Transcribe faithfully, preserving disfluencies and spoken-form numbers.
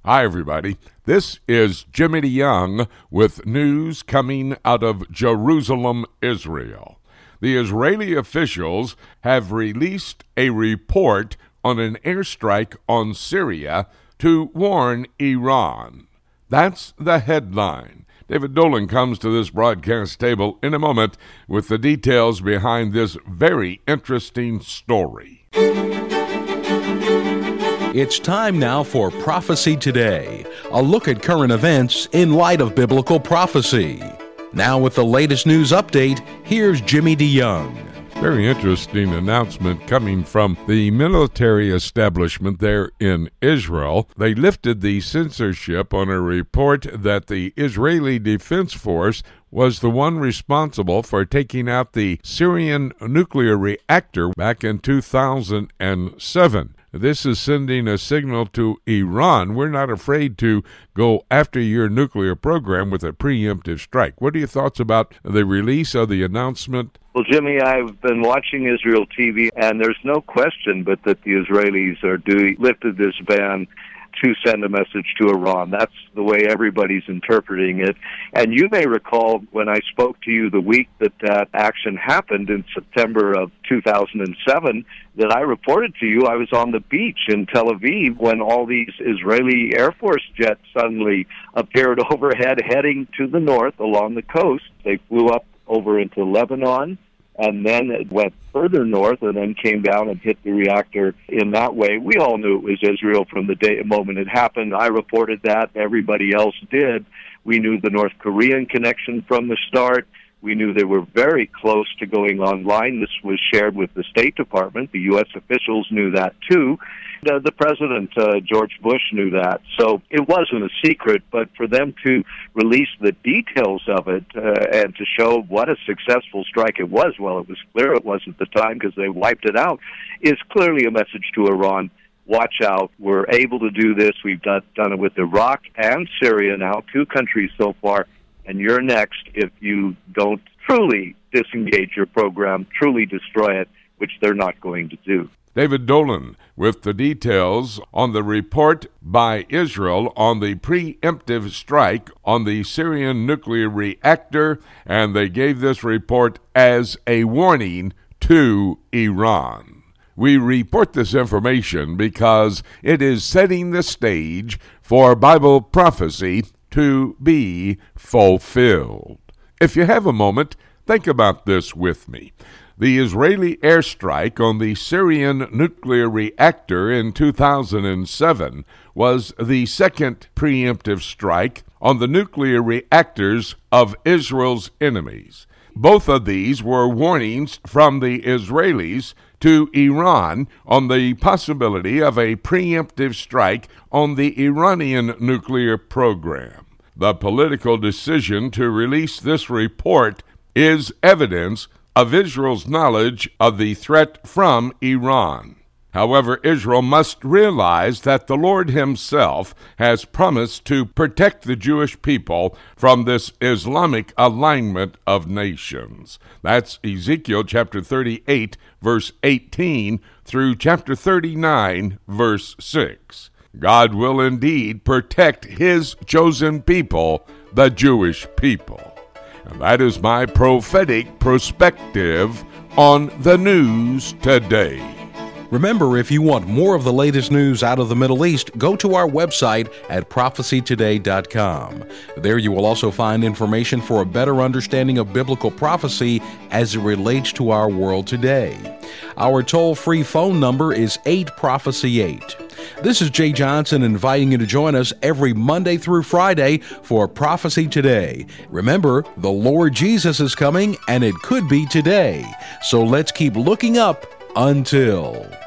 Hi, everybody. This is Jimmy DeYoung with news coming out of Jerusalem, Israel. The Israeli officials have released a report on an airstrike on Syria to warn Iran. That's the headline. David Dolan comes to this broadcast table in a moment with the details behind this very interesting story. It's time now for Prophecy Today, a look at current events in light of biblical prophecy. Now with the latest news update, here's Jimmy DeYoung. Very interesting announcement coming from the military establishment there in Israel. They lifted the censorship on a report that the Israeli Defense Force was the one responsible for taking out the Syrian nuclear reactor back in two thousand seven. This is sending a signal to Iran. We're not afraid to go after your nuclear program with a preemptive strike. What are your thoughts about the release of the announcement? Well, Jimmy, I've been watching Israel T V, and there's no question but that the Israelis are doing lifted this ban to send a message to Iran. That's the way everybody's interpreting it. And you may recall when I spoke to you the week that that action happened in September of two thousand seven, that I reported to you I was on the beach in Tel Aviv when all these Israeli Air Force jets suddenly appeared overhead heading to the north along the coast. They flew up over into Lebanon, and then it went further north and then came down and hit the reactor in that way. We all knew it was Israel from the day moment it happened. I reported that. Everybody else did. We knew the North Korean connection from the start. We knew they were very close to going online. This was shared with the State Department. The U S officials knew that, too. Uh, the President, uh, George Bush, knew that. So it wasn't a secret, but for them to release the details of it uh, and to show what a successful strike it was, well, it was clear it was at the time because they wiped it out, is clearly a message to Iran. Watch out. We're able to do this. We've done, done it with Iraq and Syria now, two countries so far, and you're next if you don't truly disengage your program, truly destroy it, which they're not going to do. David Dolan with the details on the report by Israel on the preemptive strike on the Syrian nuclear reactor, and they gave this report as a warning to Iran. We report this information because it is setting the stage for Bible prophecy to be fulfilled. If you have a moment, think about this with me. The Israeli airstrike on the Syrian nuclear reactor in two thousand seven was the second preemptive strike on the nuclear reactors of Israel's enemies. Both of these were warnings from the Israelis to Iran on the possibility of a preemptive strike on the Iranian nuclear program. The political decision to release this report is evidence of Israel's knowledge of the threat from Iran. However, Israel must realize that the Lord himself has promised to protect the Jewish people from this Islamic alignment of nations. That's Ezekiel chapter thirty-eight, verse eighteen, through chapter thirty-nine, verse six. God will indeed protect his chosen people, the Jewish people. And that is my prophetic perspective on the news today. Remember, if you want more of the latest news out of the Middle East, go to our website at prophecy today dot com. There you will also find information for a better understanding of biblical prophecy as it relates to our world today. Our toll-free phone number is eight prophecy eight. This is Jay Johnson inviting you to join us every Monday through Friday for Prophecy Today. Remember, the Lord Jesus is coming, and it could be today. So let's keep looking up until...